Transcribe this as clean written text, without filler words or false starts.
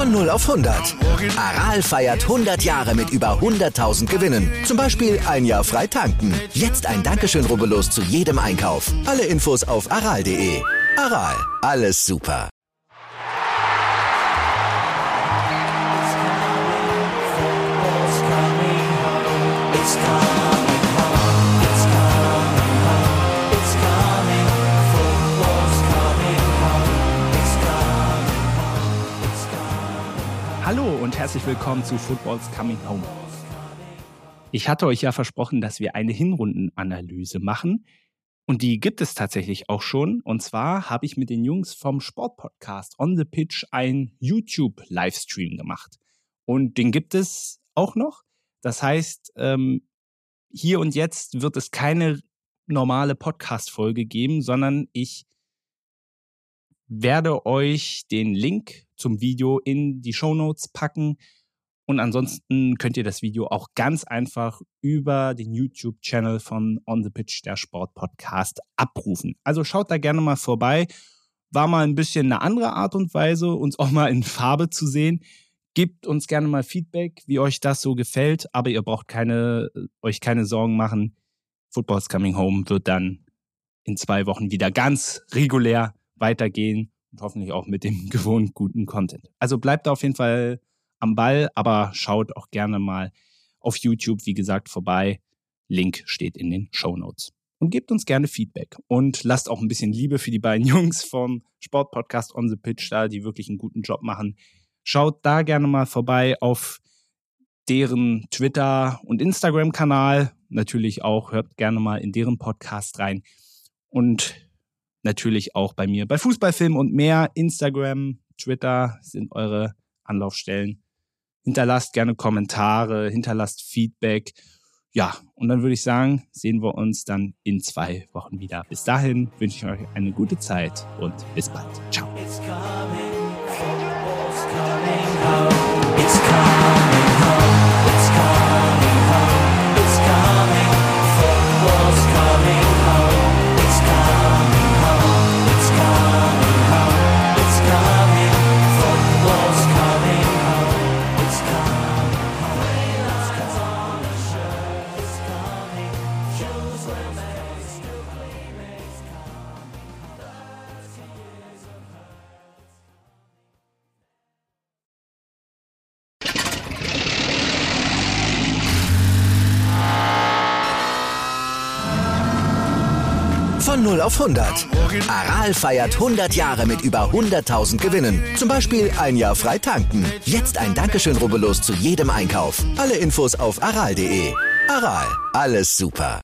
Von 0 auf 100. Aral feiert 100 Jahre mit über 100.000 Gewinnen. Zum Beispiel ein Jahr frei tanken. Jetzt ein Dankeschön, rubbellos zu jedem Einkauf. Alle Infos auf aral.de. Aral, alles super. Hallo und herzlich willkommen zu Football's Coming Home. Ich hatte euch ja versprochen, dass wir eine Hinrundenanalyse machen und die gibt es tatsächlich auch schon. Und zwar habe ich mit den Jungs vom Sportpodcast On the Pitch einen YouTube-Livestream gemacht und den gibt es auch noch. Das heißt, hier und jetzt wird es keine normale Podcast-Folge geben, sondern ich werde euch den Link zum Video in die Shownotes packen und ansonsten könnt ihr das Video auch ganz einfach über den YouTube-Channel von On the Pitch, der Sportpodcast, abrufen. Also schaut da gerne mal vorbei. War mal ein bisschen eine andere Art und Weise, uns auch mal in Farbe zu sehen. Gebt uns gerne mal Feedback, wie euch das so gefällt, aber ihr braucht euch keine Sorgen machen. Football's Coming Home wird dann in 2 Wochen wieder ganz regulär weitergehen und hoffentlich auch mit dem gewohnt guten Content. Also bleibt da auf jeden Fall am Ball, aber schaut auch gerne mal auf YouTube, wie gesagt, vorbei. Link steht in den Shownotes. Und gebt uns gerne Feedback und lasst auch ein bisschen Liebe für die beiden Jungs vom Sportpodcast On the Pitch da, die wirklich einen guten Job machen. Schaut da gerne mal vorbei auf deren Twitter- und Instagram-Kanal. Natürlich auch, hört gerne mal in deren Podcast rein. Und natürlich auch bei mir bei Fußballfilm und mehr. Instagram, Twitter sind eure Anlaufstellen. Hinterlasst gerne Kommentare, hinterlasst Feedback. Ja, und dann würde ich sagen, sehen wir uns dann in 2 Wochen wieder. Bis dahin wünsche ich euch eine gute Zeit und bis bald. Ciao. It's coming, football's coming home. It's coming home. It's coming home. It's coming. Football's coming home. It's coming home. It's coming home. It's coming. Football's coming home. It's coming home. It's on the shirt. It's coming. Shoes were made to clean. It's coming. 30 years of hurt. Von 0 auf 100. Aral feiert 100 Jahre mit über 100.000 Gewinnen. Zum Beispiel ein Jahr frei tanken. Jetzt ein Dankeschön, rubbellos zu jedem Einkauf. Alle Infos auf aral.de. Aral, alles super.